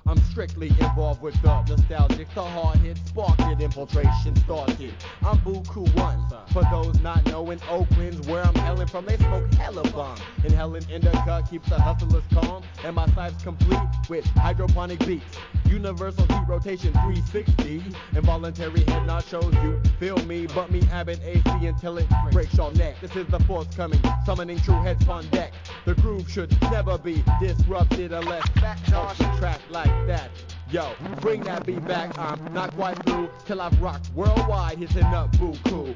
I'm strictly involved with the nostalgic, the hard hit, spark it, infiltration started. I'm Buku One. For those not knowing, Oakland's where I'm hailing from. They smoke hella bomb. Inhaling indica keeps the hustlers calm, and my site's complete with hydroponic beats. Universal heat rotation 360. Involuntary head nod shows you feel me, but me Abbott AC until it breaks your neck. This is the forthcoming, summoning true heads on deck. The groove should never be disrupted unless off the track like that. Yo, bring that beat back, I'm not quite through till I've rocked worldwide, hitting up Buku.